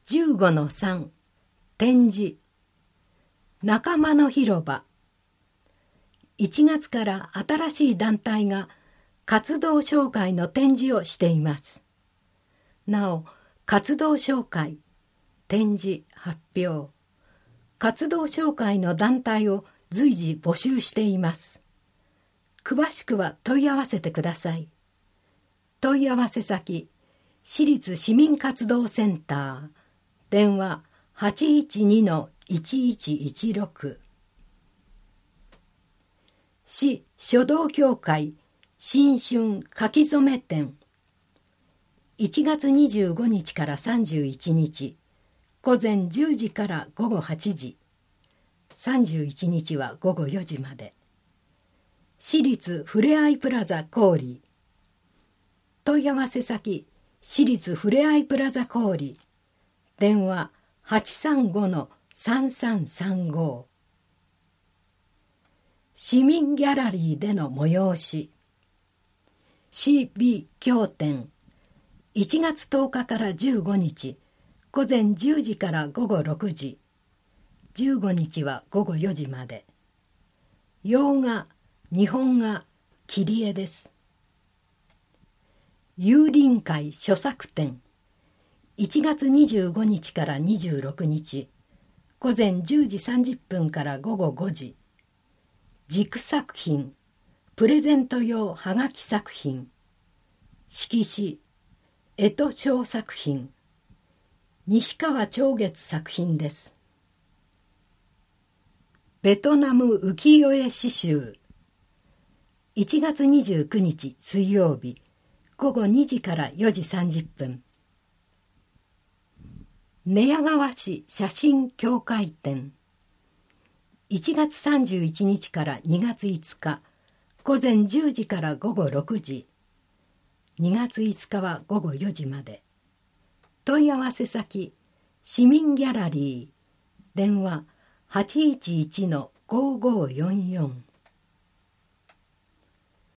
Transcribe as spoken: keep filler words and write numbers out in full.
じゅうごのさん 展示仲間の広場。いちがつから新しい団体が活動紹介の展示をしています。なお、活動紹介、展示、発表、活動紹介の団体を随時募集しています。詳しくは問い合わせてください。問い合わせ先、私立市民活動センター、電話 はちいちにのいちいちいちろく。市書道協会新春書き初め展。いちがつにじゅうごにちからさんじゅういちにち、午前じゅうじから午後はちじ、さんじゅういちにちは午後よじまで。市立ふれあいプラザ郡。問い合わせ先、市立ふれあいプラザ郡。電話 はちさんごのさんさんさんご。市民ギャラリーでの催し。市美経典。いちがつとおかからじゅうごにち、午前じゅうじから午後ろくじ、じゅうごにちは午後よじまで。洋画、日本画、切り絵です。幽林会著作展。いちがつにじゅうごにちからにじゅうろくにち、午前じゅうじさんじゅっぷんから午後ごじ。軸作品、プレゼント用はがき作品、色紙、絵と小作品、西川長月作品です。ベトナム浮世絵刺繍。いちがつにじゅうくにち水曜日、午後にじからよじさんじゅっぷん。寝屋川市写真協会展。いちがつさんじゅういちにちからにがついつか、午前じゅうじから午後ろくじ、にがついつかは午後よじまで。問い合わせ先、市民ギャラリー、電話 はちいちいちのごごよんよん。